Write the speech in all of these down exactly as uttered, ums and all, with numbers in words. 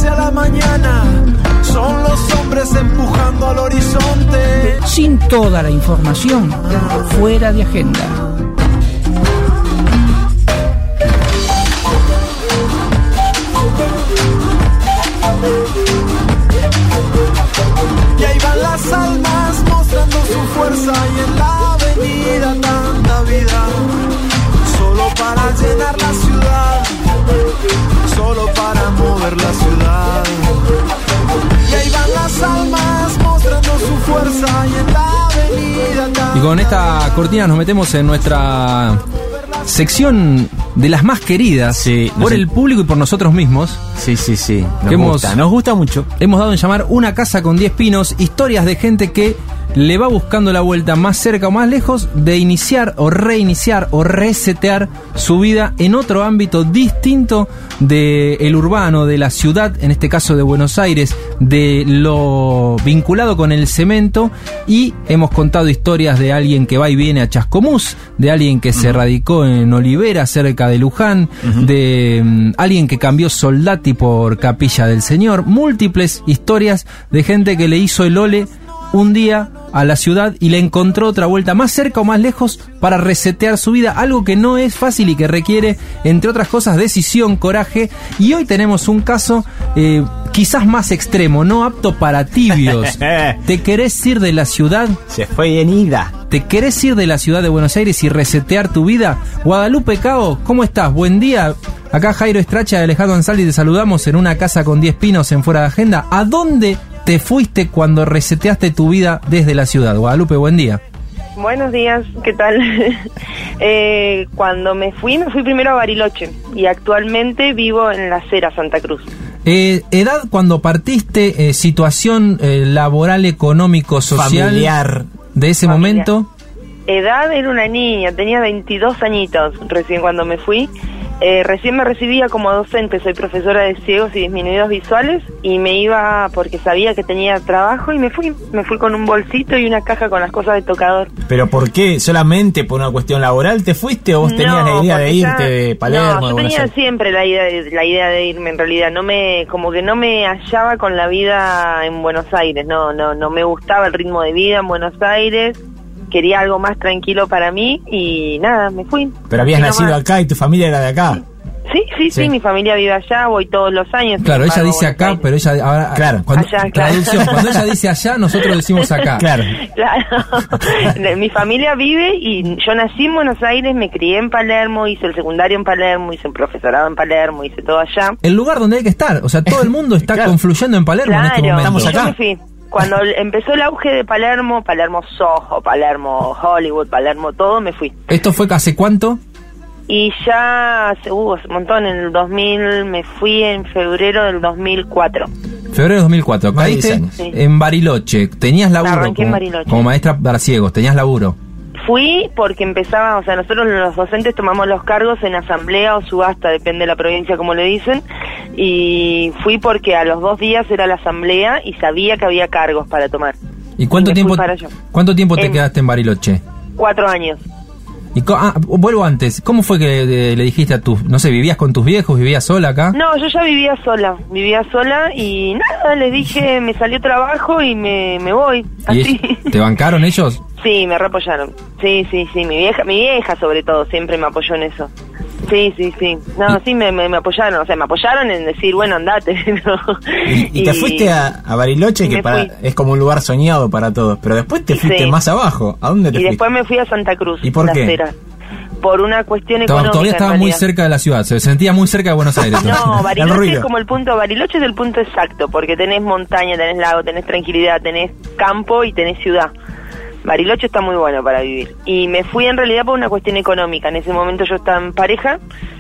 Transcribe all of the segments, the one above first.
hacia la mañana, son los hombres empujando al horizonte. Sin toda la información, fuera de agenda. Y ahí van las almas mostrando su fuerza, y en la avenida tanta vida, solo para llenar la ciudad, solo para mover la ciudad. Y ahí van las almas mostrando su fuerza, y en la avenida tanta. Y con esta cortina nos metemos en nuestra sección de las más queridas, sí, por el público y por nosotros mismos. Sí, sí, sí. Nos hemos, gusta, nos gusta mucho. Hemos dado en llamar Una casa con diez pinos, historias de gente que le va buscando la vuelta más cerca o más lejos de iniciar o reiniciar o resetear su vida en otro ámbito distinto del urbano, de la ciudad, en este caso de Buenos Aires, de lo vinculado con el cemento. Y hemos contado historias de alguien que va y viene a Chascomús, de alguien que uh-huh. se radicó en Olivera, cerca de Luján, uh-huh. de um, alguien que cambió Soldati por Capilla del Señor. Múltiples historias de gente que le hizo el ole un día a la ciudad y le encontró otra vuelta más cerca o más lejos para resetear su vida, algo que no es fácil y que requiere, entre otras cosas, decisión, coraje. Y hoy tenemos un caso eh, quizás más extremo, no apto para tibios. ¿Te querés ir de la ciudad? Se fue bien ida. ¿Te querés ir de la ciudad de Buenos Aires y resetear tu vida? Guadalupe Cao, ¿cómo estás? Buen día. Acá Jairo Estracha y Alejandro Ansaldi te saludamos en Una casa con diez pinos en Fuera de Agenda. ¿A dónde te fuiste cuando reseteaste tu vida desde la ciudad? Guadalupe, buen día. Buenos días, ¿qué tal? eh, cuando me fui, me fui primero a Bariloche y actualmente vivo en La Cera, Santa Cruz. Eh, edad cuando partiste, eh, situación eh, laboral, económico, social, familiar de ese familiar. Momento. Edad era una niña, tenía veintidós añitos recién cuando me fui. Eh, recién me recibía como docente, soy profesora de ciegos y disminuidos visuales, y me iba porque sabía que tenía trabajo y me fui, me fui con un bolsito y una caja con las cosas de tocador. ¿Pero por qué? ¿Solamente por una cuestión laboral te fuiste o vos no, tenías la idea de irte ya, de Palermo? No, yo tenía siempre la idea, de, la idea de irme, en realidad, no me, como que no me hallaba con la vida en Buenos Aires, no, no, no me gustaba el ritmo de vida en Buenos Aires. Quería algo más tranquilo para mí y nada, me fui. ¿Pero habías nacido nomás acá y tu familia era de acá? Sí, sí, sí, sí, mi familia vive allá, voy todos los años. Claro, ella dice acá, Aires. Pero ella ahora, claro, cuando, allá, claro. Traducción, cuando ella dice allá, nosotros decimos acá. Claro. Claro. Mi familia vive y yo nací en Buenos Aires, me crié en Palermo, hice el secundario en Palermo, hice un profesorado en Palermo, hice todo allá. El lugar donde hay que estar, o sea, todo el mundo está claro. confluyendo en Palermo claro, en este momento. Estamos acá. Yo me fui. Cuando empezó el auge de Palermo, Palermo Soho, Palermo Hollywood, Palermo todo, me fui. ¿Esto fue hace cuánto? Y ya hace, uh, hace un montón, en el dos mil, me fui en febrero del dos mil cuatro. Febrero del dos mil cuatro, caíste sí. en Bariloche, tenías laburo como, Bariloche. como maestra para ciegos, tenías laburo. Fui porque empezaba, o sea, nosotros los docentes tomamos los cargos en asamblea o subasta, depende de la provincia como le dicen, y fui porque a los dos días era la asamblea y sabía que había cargos para tomar. ¿Y cuánto y tiempo cuánto tiempo te en, quedaste en Bariloche? Cuatro años. Y ah, vuelvo antes, ¿cómo fue que le, le dijiste a tus, no sé, vivías con tus viejos, vivías sola acá? No, yo ya vivía sola, vivía sola y nada, les dije, me salió trabajo y me, me voy, así. ¿Y te bancaron ellos? Sí, me reapoyaron, sí, sí, sí, mi vieja, mi vieja sobre todo, siempre me apoyó en eso. Sí, sí, sí, no, sí, me, me, me apoyaron, o sea, me apoyaron en decir, bueno, andate, ¿no? Y, y te y, fuiste a, a Bariloche, que para, es como un lugar soñado para todos, pero después te fuiste sí. más abajo, ¿a dónde te y fuiste? Y después me fui a Santa Cruz. ¿Y por qué? Cera. Por una cuestión económica. Todavía estaba muy cerca de la ciudad, se sentía muy cerca de Buenos Aires. No, Bariloche es como el punto, Bariloche es el punto exacto, porque tenés montaña, tenés lago, tenés tranquilidad, tenés campo y tenés ciudad. Bariloche está muy bueno para vivir. Y me fui en realidad por una cuestión económica. En ese momento yo estaba en pareja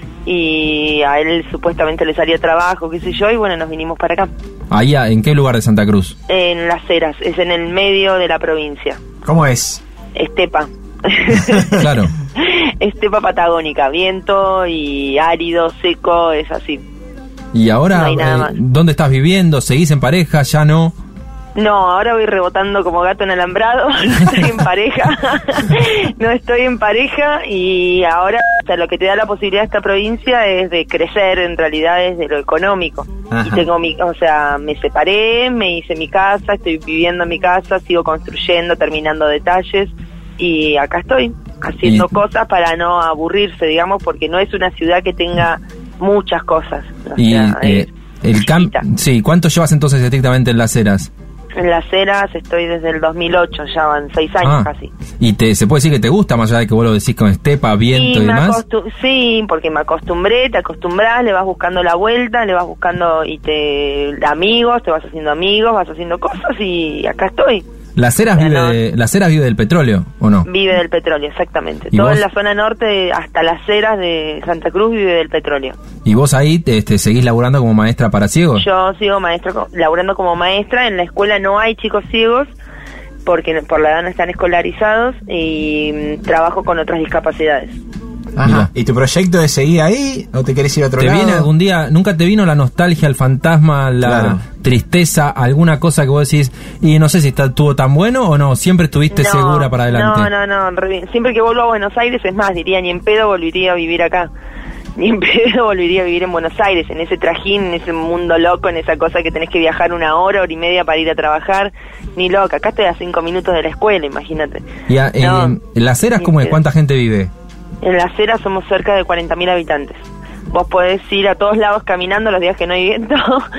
y a él supuestamente le salía trabajo, qué sé yo, y bueno, nos vinimos para acá. ¿Allá? ¿En qué lugar de Santa Cruz? En Las Heras, es en el medio de la provincia. ¿Cómo es? Estepa. Claro. Estepa patagónica, viento y árido, seco, es así. ¿Y ahora no eh, dónde estás viviendo? ¿Seguís en pareja? ¿Ya no? No, ahora voy rebotando como gato en alambrado, no estoy en pareja, no estoy en pareja y ahora, o sea, lo que te da la posibilidad de esta provincia es de crecer, en realidad es de lo económico. Ajá. Y tengo mi, o sea, me separé, me hice mi casa, estoy viviendo en mi casa, sigo construyendo, terminando detalles y acá estoy, haciendo y... cosas para no aburrirse, digamos, porque no es una ciudad que tenga muchas cosas. O y sea, eh, el camp, sí, ¿cuánto llevas entonces estrictamente en Las Heras? En Las Heras estoy desde el dos mil ocho, ya van seis años ah, casi. ¿Y te se puede decir que te gusta, más allá de que vos lo decís con estepa, viento sí, y demás? Sí, porque me acostumbré, te acostumbras, le vas buscando la vuelta, le vas buscando y te amigos, te vas haciendo amigos, vas haciendo cosas y acá estoy. ¿Las Heras vive, no, de, ¿Las Heras vive del petróleo o no? Vive del petróleo, exactamente. Toda la zona norte, hasta Las Heras de Santa Cruz, vive del petróleo. ¿Y vos ahí te, te seguís laburando como maestra para ciegos? Yo sigo maestra, laburando como maestra. En la escuela no hay chicos ciegos, porque por la edad no están escolarizados, y trabajo con otras discapacidades. Ajá. Mira. ¿Y tu proyecto es seguir ahí o te querés ir a otro ¿Te lado? viene algún día, nunca te vino la nostalgia, el fantasma, la claro. tristeza, alguna cosa que vos decís, y no sé si está, estuvo tan bueno o no, siempre estuviste no, segura para adelante? No, no, no, siempre que vuelvo a Buenos Aires, es más, diría, ni en pedo volvería a vivir acá. Ni en pedo volvería a vivir en Buenos Aires, en ese trajín, en ese mundo loco, en esa cosa que tenés que viajar una hora, hora y media para ir a trabajar. Ni loca, acá estoy a cinco minutos de la escuela, imagínate. ¿Y a, no, en Las Heras cómo es? ¿Cuánta gente vive? En Las Heras somos cerca de cuarenta mil habitantes. Vos podés ir a todos lados caminando los días que no hay viento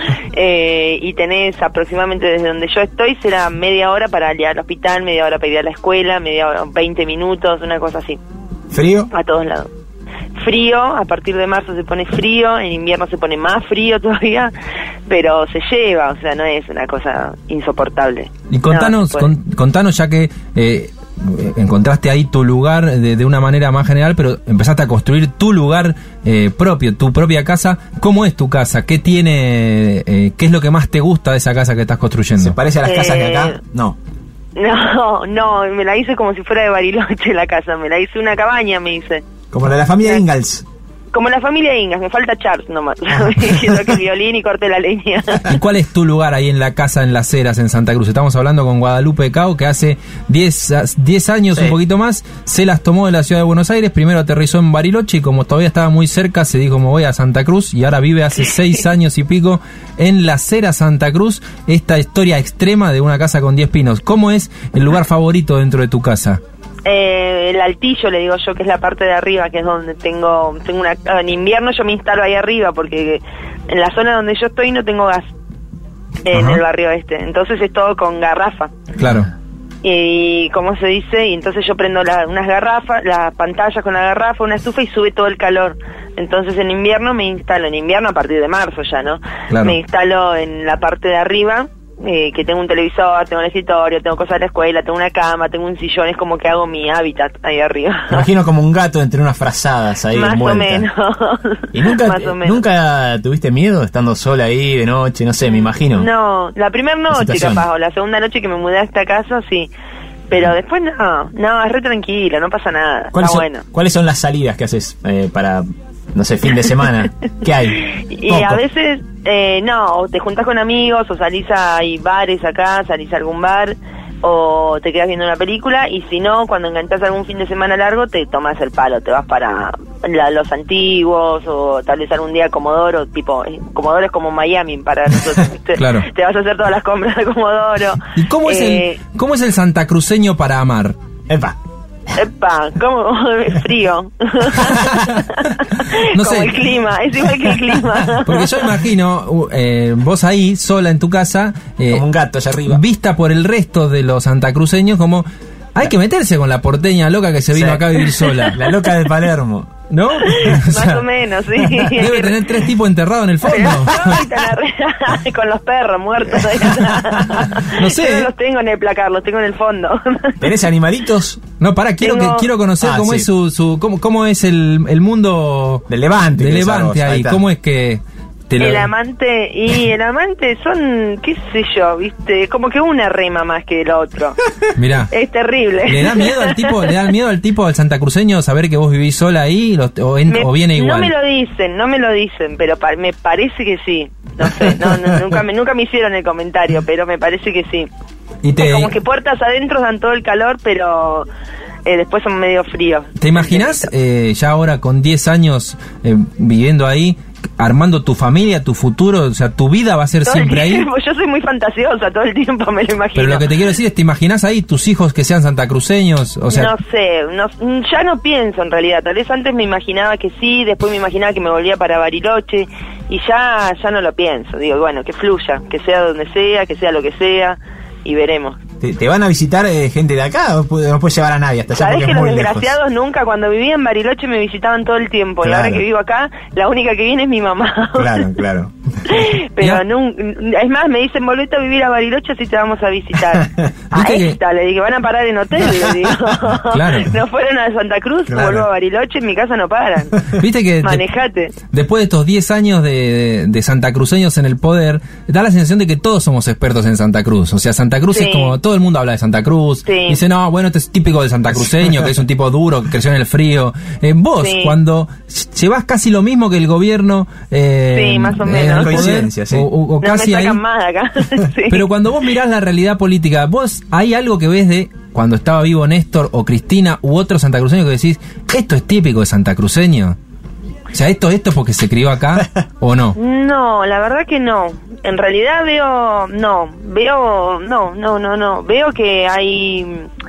eh, y tenés aproximadamente desde donde yo estoy, será media hora para ir al hospital, media hora para ir a la escuela, media hora, veinte minutos, una cosa así. ¿Frío? A todos lados. Frío, a partir de marzo se pone frío, en invierno se pone más frío todavía, pero se lleva, o sea, no es una cosa insoportable. Y contanos, no, con, contanos ya que eh, encontraste ahí tu lugar de, de una manera más general, pero empezaste a construir tu lugar eh, propio, tu propia casa. ¿Cómo es tu casa? ¿Qué tiene? Eh, ¿Qué es lo que más te gusta de esa casa que estás construyendo? ¿Se parece a las eh, casas de acá? No. No, no, me la hice como si fuera de Bariloche la casa, me la hice una cabaña, me hice. Como la de la familia Ingalls. Como la familia Ingalls, me falta Charles nomás. Quiero que el violín y corte la leña. ¿Y cuál es tu lugar ahí en la casa en Las Heras, en Santa Cruz? Estamos hablando con Guadalupe Cao, que hace diez años, sí, un poquito más, se las tomó de la ciudad de Buenos Aires. Primero aterrizó en Bariloche y como todavía estaba muy cerca, se dijo, me voy a Santa Cruz. Y ahora vive hace seis años y pico en Las Heras, Santa Cruz. Esta historia extrema de una casa con diez pinos. ¿Cómo es el lugar favorito dentro de tu casa? Eh, el altillo, le digo yo, que es la parte de arriba, que es donde tengo tengo una... En invierno yo me instalo ahí arriba, porque en la zona donde yo estoy no tengo gas, en Ajá. el barrio este, entonces es todo con garrafa. Claro. Y, ¿cómo se dice? Y entonces yo prendo la, unas garrafas, las pantallas con la garrafa, una estufa y sube todo el calor. Entonces en invierno me instalo, en invierno a partir de marzo ya, ¿no? Claro. Me instalo en la parte de arriba, Eh, que tengo un televisor, tengo un escritorio, tengo cosas de la escuela, tengo una cama, tengo un sillón, es como que hago mi hábitat ahí arriba. Me imagino como un gato entre unas frazadas ahí más envuelta. O menos. ¿Y nunca, más o menos. nunca tuviste miedo estando sola ahí de noche? No sé, me imagino. No, la primera noche capaz, o la segunda noche que me mudé a esta casa, sí. Pero después no, no, es re tranquilo, no pasa nada, está son, bueno. ¿Cuáles son las salidas que haces eh, para, no sé, fin de semana? ¿Qué hay? Y Poco. A veces, eh, no, o te juntás con amigos, o salís a hay bares acá, salís a algún bar, o te quedas viendo una película, y si no, cuando enganchás algún fin de semana largo, te tomás el palo, te vas para la, los antiguos, o tal vez algún día a Comodoro, tipo, eh, Comodoro es como Miami para nosotros, te, claro. te vas a hacer todas las compras de Comodoro. ¿Y cómo es, eh, el, cómo es el santacruceño para amar? Epa. Epa, ¿cómo? Frío. No como sé. El clima, es igual que el clima. Porque yo imagino, eh, vos ahí, sola en tu casa, eh, como un gato allá arriba, vista por el resto de los santacruceños, como hay que meterse con la porteña loca que se vino sí. acá a vivir sola. La loca de Palermo. ¿No? O Más sea, o menos, sí. Debe tener tres tipos enterrados en el fondo. No, con los perros muertos. No sé. Yo no los tengo en el placar, los tengo en el fondo. ¿Tenés animalitos? No, pará, quiero tengo... que quiero conocer ah, cómo sí. es su, su cómo, cómo es el, el mundo del Levante. Del Levante ahí, ahí cómo es que Te lo... El amante y el amante son, qué sé yo, viste, como que una rema más que el otro. Mirá. Es terrible. ¿Le da miedo al tipo, le da miedo al tipo, al santacruceño, saber que vos vivís sola ahí lo, o, en, me, o viene igual? No me lo dicen, no me lo dicen, pero pa- me parece que sí. No sé, no, no, nunca, me, nunca me hicieron el comentario, pero me parece que sí. Y te... Es como que puertas adentro dan todo el calor, pero... Eh, después son medio fríos. ¿Te imaginas eh, ya ahora con diez años eh, viviendo ahí, armando tu familia, tu futuro? O sea, tu vida va a ser todo siempre ahí. Yo soy muy fantasiosa, todo el tiempo me lo imagino. Pero lo que te quiero decir es, ¿te imaginas ahí tus hijos que sean santacruceños? O sea, no sé, no, ya no pienso en realidad. Tal vez antes me imaginaba que sí, después me imaginaba que me volvía para Bariloche y ya, ya no lo pienso. Digo, bueno, que fluya, que sea donde sea, que sea lo que sea y veremos. ¿Te, te van a visitar eh, gente de acá o no puedes llevar a nadie hasta allá? Sabés que es los muy desgraciados lejos. Nunca, cuando vivía en Bariloche me visitaban todo el tiempo. Claro. Y ahora que vivo acá, la única que viene es mi mamá. Claro, claro. Pero nun, es más, me dicen, volvete a vivir a Bariloche si te vamos a visitar. A esta, le digo, van a parar en hotel, le digo. Claro. No fueron a Santa Cruz, Claro. vuelvo a Bariloche, en mi casa no paran. Viste que Manejate. de, después de estos diez años de, de, de santacruceños en el poder, da la sensación de que todos somos expertos en Santa Cruz. O sea, Santa Cruz Sí. es como, todo el mundo habla de Santa Cruz. Sí. Dice, no, bueno, este es típico del santacruceño, que es un tipo duro, que creció en el frío. Eh, vos, Sí. cuando llevas casi lo mismo que el gobierno eh, Sí, más o en menos. el poder, Coincidencia, sí. o, o- o No casi me ahí. sacan más de acá. Sí. Pero cuando vos mirás la realidad política, vos hay algo que ves de cuando estaba vivo Néstor o Cristina u otro santacruceño que decís, esto es típico de santacruceño. O sea, esto, esto es porque se crió acá o no. No, la verdad que no. En realidad veo, no, veo, no, no, no, no. Veo que hay,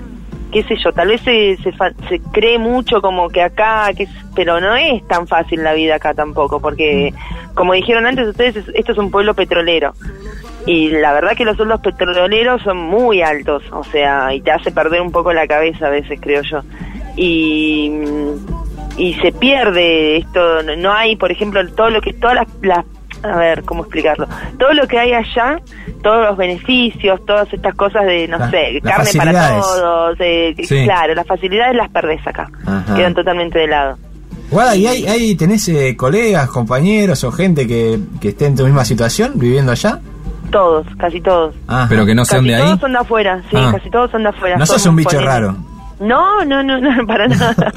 qué sé yo, tal vez se, se, fa- se cree mucho como que acá, que es, pero no es tan fácil la vida acá tampoco, porque como dijeron antes ustedes, es- esto es un pueblo petrolero. Y la verdad que los sueldos petroleros son muy altos, o sea, y te hace perder un poco la cabeza a veces, creo yo. Y y se pierde esto, no, no hay, por ejemplo, todo lo que, todas las, las, a ver, ¿cómo explicarlo? Todo lo que hay allá, todos los beneficios, todas estas cosas de, no La- sé, las carne para facilidades. todos, eh, Sí. claro, las facilidades las perdés acá, Ajá. quedan totalmente de lado. Guada, ¿y hay, hay, tenés eh, colegas, compañeros o gente que, que esté en tu misma situación viviendo allá? Todos, casi todos. Ajá. Pero que no sean Casi de ahí. todos son de afuera, sí, Ah. casi todos son de afuera. No sos Somos, un bicho ponele- raro. No, no, no, no, para nada.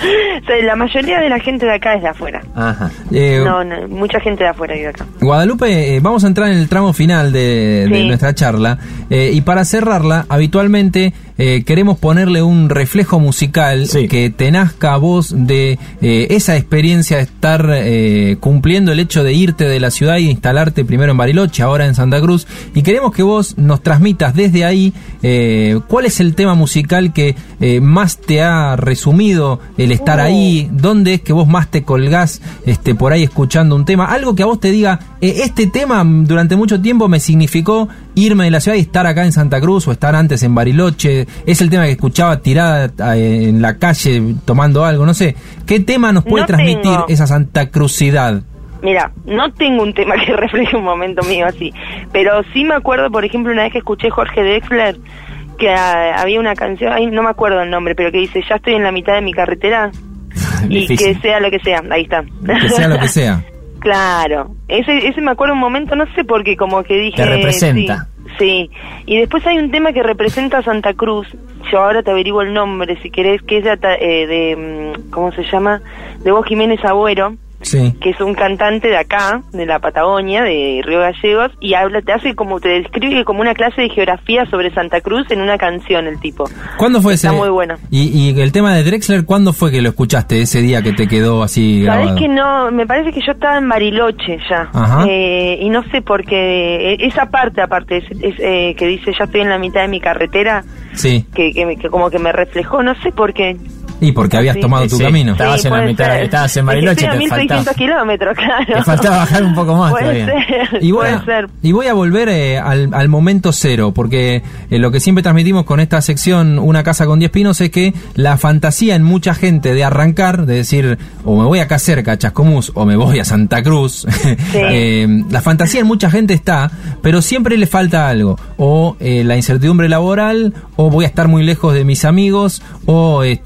O sea, la mayoría de la gente de acá es de afuera. Ajá. Eh, No, no, mucha gente de afuera vive acá. Guadalupe, eh, vamos a entrar en el tramo final de, de Sí. nuestra charla eh, y para cerrarla, habitualmente eh, queremos ponerle un reflejo musical Sí. que te nazca a vos de eh, esa experiencia de estar eh, cumpliendo el hecho de irte de la ciudad y instalarte primero en Bariloche, ahora en Santa Cruz, y queremos que vos nos transmitas desde ahí eh, cuál es el tema musical que eh, más te ha resumido el estar Uh. ahí, dónde es que vos más te colgás este, por ahí escuchando un tema, algo que a vos te diga, eh, este tema mm, durante mucho tiempo me significó irme de la ciudad y estar acá en Santa Cruz o estar antes en Bariloche, es el tema que escuchaba tirada eh, en la calle tomando algo, no sé, ¿qué tema nos puede No transmitir tengo. esa santacrucidad? Mira, no tengo un tema que refleje un momento mío así, pero sí me acuerdo, por ejemplo, una vez que escuché Jorge Drexler, que ah, había una canción, ay, no me acuerdo el nombre, pero que dice, ya estoy en la mitad de mi carretera, y Difícil. que sea lo que sea, ahí está. Que sea lo que sea. Claro, ese ese me acuerdo un mommomento, no sé por qué, como que dije... Te representa. Sí, sí. Y después hay un tema que representa a Santa Cruz, yo ahora te averiguo el nombre si querés, que es de, Ata- eh, de mm, ¿cómo se llama? De Vos Jiménez Agüero, Sí. que es un cantante de acá, de la Patagonia, de Río Gallegos, y habla, te hace como, te describe como una clase de geografía sobre Santa Cruz en una canción el tipo. ¿Cuándo fue Está ese? muy bueno. Y, y el tema de Drexler, ¿cuándo fue que lo escuchaste ese día que te quedó así Sabés grabado? que no, me parece que yo estaba en Bariloche ya, Ajá. eh, y no sé por qué, eh, esa parte aparte, es, es, eh, que dice ya estoy en la mitad de mi carretera, Sí. que, que, me- que como que me reflejó, no sé por qué. Y porque habías Sí. tomado tu Sí. camino. Estabas en la puede mitad, ser. estabas en Es que Bariloche, estoy a te mil seiscientos faltaba. kilómetros, claro. Te faltaba bajar un poco más Puede todavía. ser, Y voy, puede a, ser. y voy a volver eh, al, al momento cero, porque eh, lo que siempre transmitimos con esta sección Una casa con diez pinos es que la fantasía en mucha gente de arrancar, de decir, o me voy acá cerca a Chascomús, o me voy a Santa Cruz, eh, la fantasía en mucha gente está, pero siempre le falta algo, o eh, la incertidumbre laboral, o voy a estar muy lejos de mis amigos, o este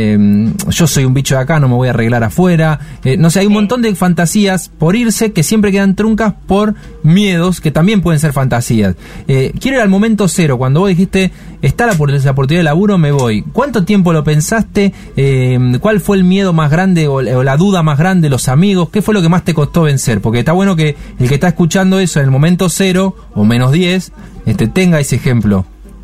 eh, yo soy un bicho de acá, no me voy a arreglar afuera. Eh, no sé, hay un montón de fantasías por irse que siempre quedan truncas por miedos que también pueden ser fantasías. Eh, quiero ir al momento cero, cuando vos dijiste, está la oportunidad de laburo, me voy. ¿Cuánto tiempo lo pensaste? Eh, ¿Cuál fue el miedo más grande o, o la duda más grande? ¿Los amigos? ¿Qué fue lo que más te costó vencer? Porque está bueno que el que está escuchando eso en el momento cero o menos diez, este, tenga ese ejemplo.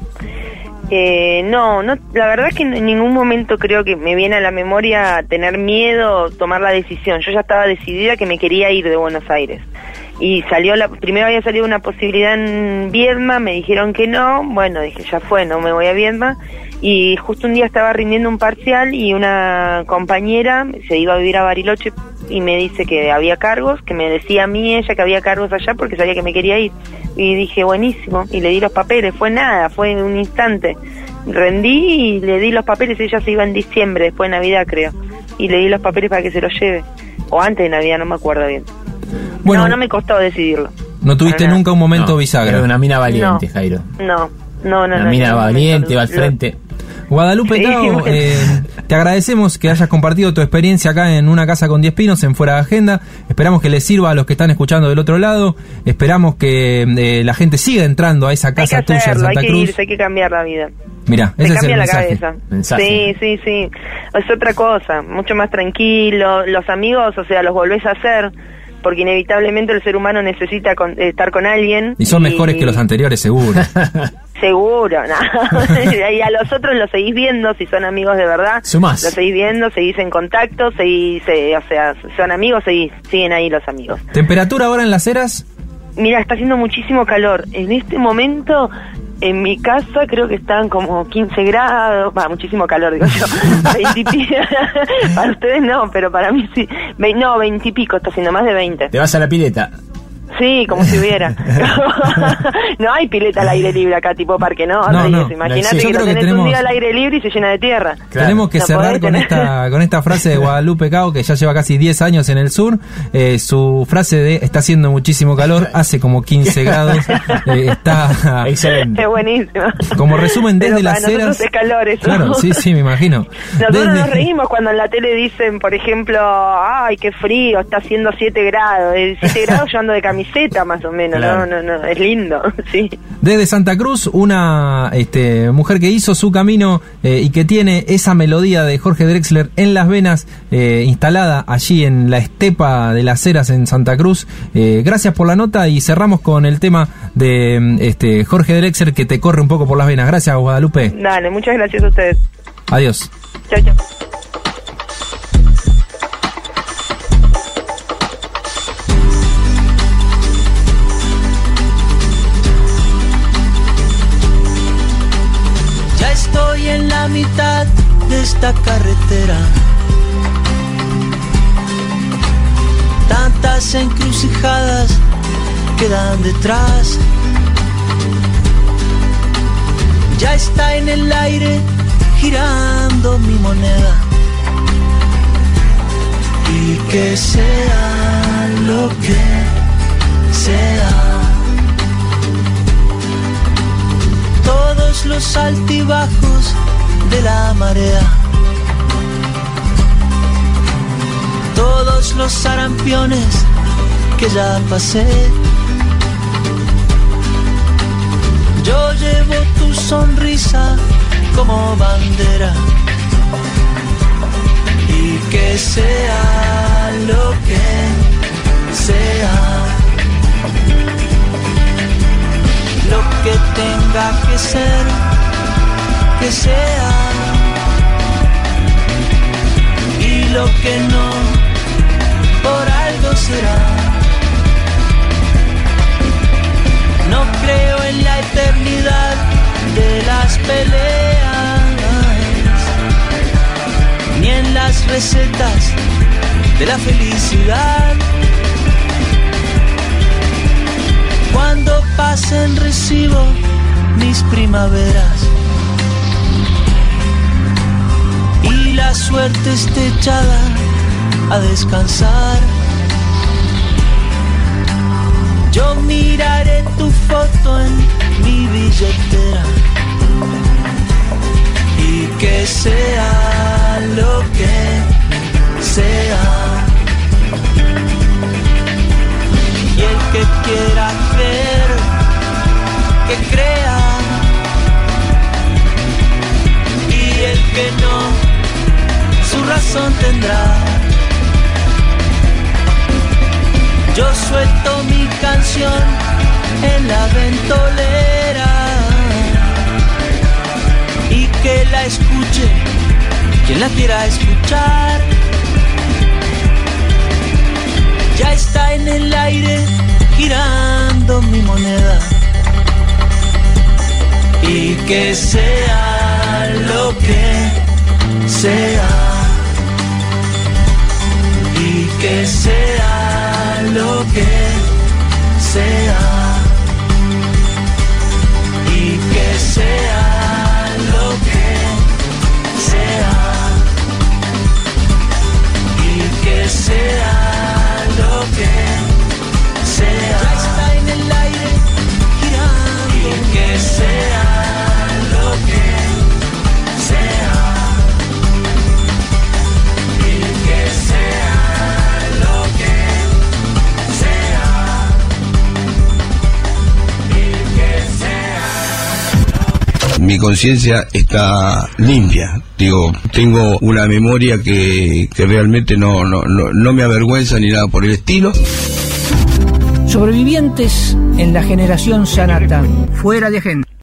Eh, no, no, la verdad es que en ningún momento creo que me viene a la memoria tener miedo, tomar la decisión. Yo ya estaba decidida que me quería ir de Buenos Aires. Y salió la, primero había salido una posibilidad en Viedma, me dijeron que no, bueno, dije ya fue, no me voy a Viedma. Y justo un día estaba rindiendo un parcial y una compañera se iba a vivir a Bariloche y me dice que había cargos, que me decía a mí ella que había cargos allá porque sabía que me quería ir. Y dije, buenísimo, y le di los papeles, fue nada, fue en un instante. Rendí y le di los papeles, ella se iba en diciembre, después de Navidad creo, y le di los papeles para que se los lleve, o antes de Navidad, no me acuerdo bien. Bueno, no, no me costó decidirlo. ¿No tuviste nunca un momento no, bisagra? Era una mina valiente, no, Jairo. No, no, no. Una no, mina no, valiente, no, va al frente. Guadalupe Cao, sí, bueno. eh, te agradecemos que hayas compartido tu experiencia acá en Una Casa con diez Pinos, en Fuera de Agenda. Esperamos que les sirva a los que están escuchando del otro lado. Esperamos que eh, la gente siga entrando a esa casa tuya en Santa hay que Cruz. Irse, hay que cambiar la vida. Mirá, ese es el mensaje. Cabeza. mensaje. Sí, sí, sí. Es otra cosa, mucho más tranquilo. Los amigos, o sea, los volvés a hacer, porque inevitablemente el ser humano necesita con, estar con alguien. Y son y, mejores que los anteriores, seguro. Seguro, no. Y a los otros los seguís viendo, si son amigos de verdad. Sumás. Los seguís viendo, seguís en contacto, seguís, se, o sea, son amigos, seguís, siguen ahí los amigos. ¿Temperatura ahora en Las Heras? Mira, está haciendo muchísimo calor. En este momento, en mi casa, creo que están como quince grados. Va, muchísimo calor, digo yo. veinte Para ustedes no, pero para mí sí. Ve, no, veinte y pico, está haciendo más de veinte. ¿Te vas a la pileta? Sí, como si hubiera. No hay pileta al aire libre acá, tipo parque, ¿no? No, no. Imagínate sí, que lo tenés que tenemos... un día al aire libre y se llena de tierra. Claro. Tenemos que cerrar con esta con esta frase de Guadalupe Cao, que ya lleva casi diez años en el sur. Eh, su frase de está haciendo muchísimo calor, hace como quince grados. Eh, está excelente. Es buenísimo. Como resumen, desde Pero Las Heras. Es calor eso. Claro, sí, sí, me imagino. Nosotros desde... nos reímos cuando en la tele dicen, por ejemplo, ay, qué frío, está haciendo siete grados. siete grados yo ando de camiseta más o menos, claro. no, no, no, es lindo, sí. Desde Santa Cruz, una este, mujer que hizo su camino eh, y que tiene esa melodía de Jorge Drexler en las venas, eh, instalada allí en la estepa de Las Heras en Santa Cruz. Eh, gracias por la nota y cerramos con el tema de este, Jorge Drexler que te corre un poco por las venas. Gracias, Guadalupe. Dale, muchas gracias a ustedes. Adiós. Chao, chao. Estoy en la mitad de esta carretera, tantas encrucijadas quedan detrás. Ya está en el aire girando mi moneda, y que sea lo que sea. Todos los altibajos de la marea, todos los sarampiones que ya pasé. Yo llevo tu sonrisa como bandera, y que sea lo que sea, lo que tenga que ser, que sea, y lo que no, por algo será. No creo en la eternidad de las peleas, ni en las recetas de la felicidad. Cuando pasen recibo mis primaveras y la suerte esté echada a descansar. Yo miraré tu foto en mi billetera, y que sea lo que quiera creer, que crea, y el que no, su razón tendrá. Yo suelto mi canción en la ventolera y que la escuche quien la quiera escuchar. Ya está en el aire girando mi moneda, y que sea lo que sea, y que sea lo que sea, y que sea lo que sea, y que sea lo que sea. Ya está en el aire girando, y que sea lo que sea, y que sea lo que sea, y que sea. Mi conciencia está limpia. Digo, tengo una memoria que, que realmente no, no, no, no me avergüenza ni nada por el estilo. Sobrevivientes en la generación Sanata. Fuera de agenda.